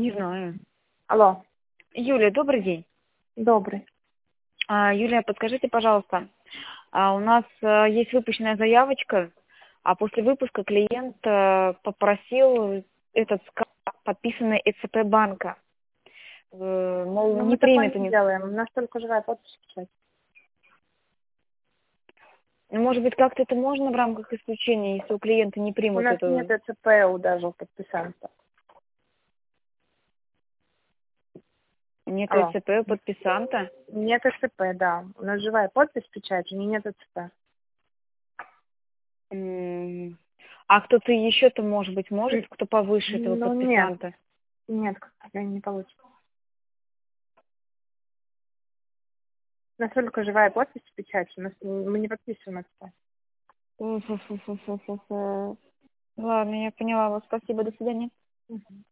Не знаю. Алло. Юлия, добрый день. Добрый. Юлия, подскажите, пожалуйста, у нас есть выпущенная заявочка, а после выпуска клиент попросил этот скан, подписанный ЭЦП банка. Мол, Ну, не мы такое примет не они. делаем. У нас только живая подпись печать. Может быть, как-то это можно в рамках исключения, если у клиента не У примут нас нет эту... ЭЦП даже у подписанта. Нет Алло. ЭЦП у подписанта? Нет ЭЦП, да. У нас живая подпись печать, у нее нет ЭЦП. А кто-то еще-то, может быть, может, кто повыше этого Ну, нет. подписанта? Нет, не получится. У нас только живая подпись печать. Мы не подписываем ЭЦП. Фу-фу-фу-фу-фу-фу. Ладно, я поняла вас. Спасибо, до свидания. Мгм.